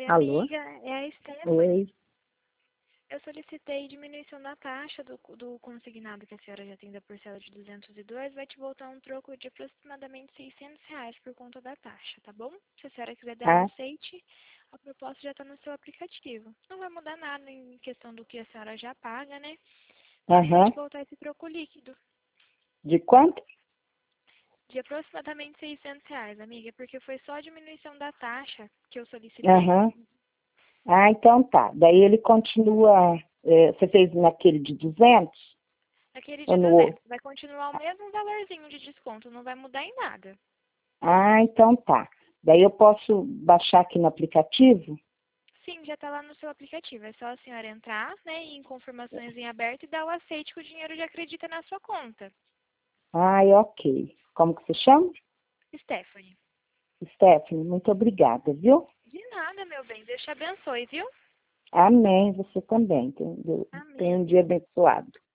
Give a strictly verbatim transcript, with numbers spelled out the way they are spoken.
Alô? amiga, é a Stephanie. Oi. Eu solicitei diminuição da taxa do, do consignado que a senhora já tem da parcela de duzentos e dois. Vai te voltar um troco de aproximadamente seiscentos reais por conta da taxa, tá bom? Se a senhora quiser dar um Ah, aceite, a proposta já está no seu aplicativo. Não vai mudar nada em questão do que a senhora já paga, né? Mas vai te aham. voltar esse troco líquido De quanto? de aproximadamente seiscentos reais, amiga, porque foi só a diminuição da taxa que eu solicitei. Aham. Ah, então tá. Daí ele continua, é, você fez naquele de duzentos Aquele ou de no outro? duzentos. Vai continuar o mesmo valorzinho de desconto, não vai mudar em nada. Ah, então tá. Daí eu posso baixar aqui no aplicativo? Sim, já está lá no seu aplicativo. É só a senhora entrar, né, em confirmações em aberto e dar o aceite que o dinheiro já acredita na sua conta. Ai, ok. Como que você chama? Stephanie. Stephanie, muito obrigada, viu? De nada, meu bem. Deus te abençoe, viu? Amém, você também. Tem, tem um Amém. dia abençoado.